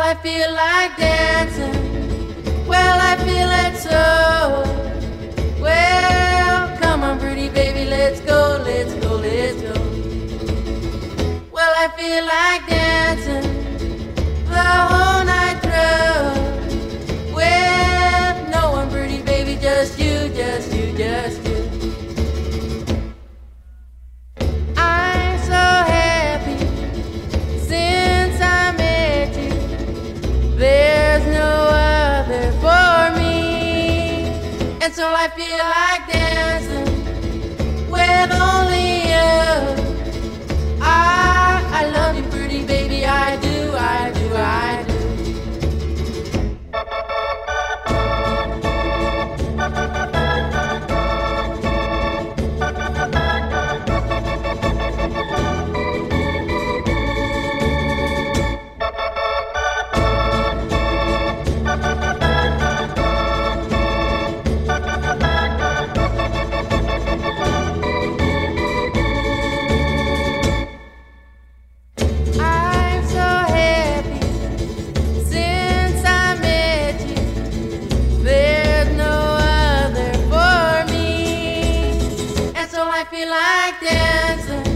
I feel like dancing. Well, I feel it so. Well, come on, pretty baby, let's go, let's go, let's go. Well, I feel like dancing the whole night through. With no one, pretty baby, just you, just you, just you. I'm so happy since I met you. There's no other for me, and so I feel like dancing with only you. I love you, pretty baby, I do, I do, I do. I feel like dancing